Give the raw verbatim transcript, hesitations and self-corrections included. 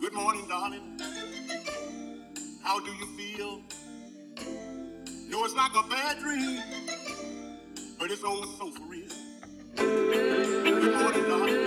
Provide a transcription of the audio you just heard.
Good morning, darling. How do you feel? No, it's like a bad dream, but it's oh so for real. Good morning, darling.